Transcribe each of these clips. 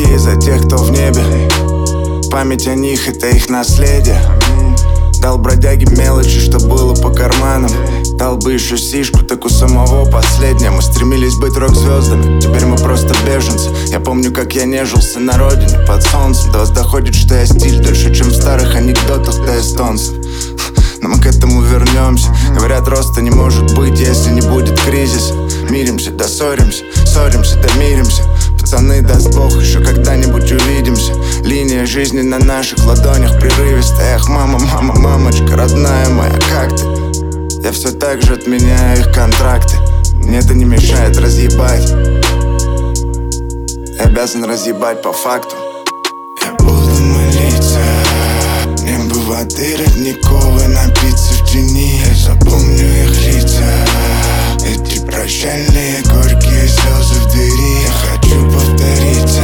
горькие за тех, кто в небе. Память о них — это их наследие. Дал бродяге мелочи, что было по карманам. Дал бы еще сишку, так у самого последнего. Мы стремились быть рок-звездами, теперь мы просто беженцы. Я помню, как я нежился на родине под солнцем. До вас доходит, что я стиль дольше, чем в старых анекдотах до эстонцев. Но мы к этому вернемся. Говорят, роста не может быть, если не будет кризиса. Миримся, да ссоримся, ссоримся, да миримся. Пацаны, даст Бог, еще когда-нибудь увидимся. Линия жизни на наших ладонях прерывистая. Эх, мама, мама, мамочка, родная моя, как ты? Я все так же отменяю их контракты. Мне это не мешает разъебать. Я обязан разъебать по факту. Я буду молиться, мне бы воды родниковой напиться в тени. Я запомню их лица, эти прощальные горькие слезы в двери. Я хочу повториться,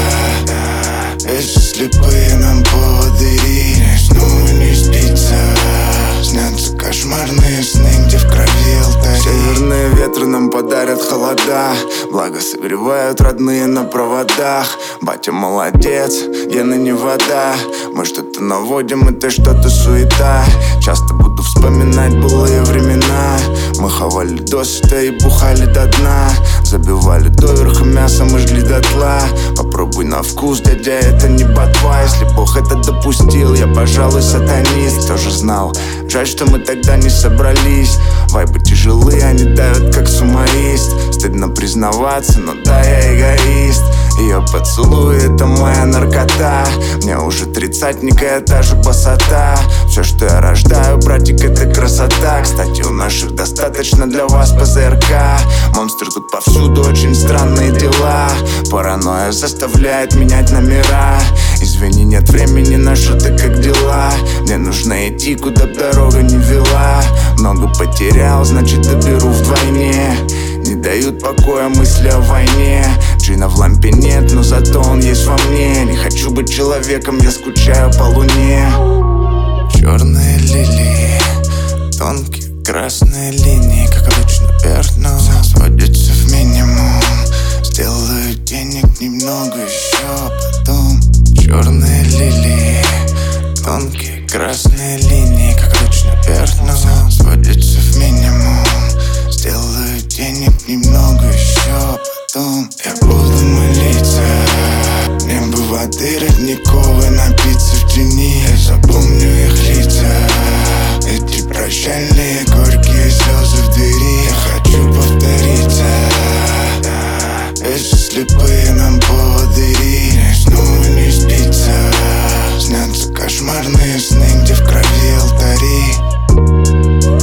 если слепые нам поводыри. Мне снова не спится, снятся кошмарные сны, где в крови алтари. Северные ветры нам подарят холода, благо согревают родные на проводах. Батя молодец, гены не вода. Мы что-то наводим, это что-то суета. Часто буду вспоминать былые времена. Мы хавали досыта и бухали до дна. Забивали доверху мясом и жгли дотла. Попробуй на вкус, дядя, это не ботва. Если Бог это допустил, я, пожалуй, сатанист. Тоже знал, жаль, что мы тогда не собрались. Вайбы тяжелые, они давят как сумоист. Стыдно признаваться, но да, я эгоист. Ее поцелуй — это моя наркота. Мне уже тридцатник, и это же басота. Все, что я рождаю, братик, это красота. Кстати, у наших достаточно для вас ПЗРК. Монстры тут повсюду, очень странные дела. Паранойя заставляет менять номера. Извини, нет времени на шуты, как дела. Мне нужно идти, куда б дорога не вела. Много потерял, значит доберу вдвойне. Не дают покоя мысли о войне. Джина в лампе нет, но зато он есть во мне. Не хочу быть человеком, я скучаю по луне. Черные лилии, тонкие красные линии, как обычно перну, сводятся в минимум. Сделаю денег немного еще потом. Черные лилии, тонкие красные линии, как обычно перну, сводятся в минимум. Сделаю денег немного еще потом. Я буду молиться, мне бы воды родниковой напиться в тени. Я запомню их лица, эти прощальные горькие слезы в двери. Я хочу повториться, если слепые нам поводыри. Мне снова не спится, снятся кошмарные сны, где в крови алтари.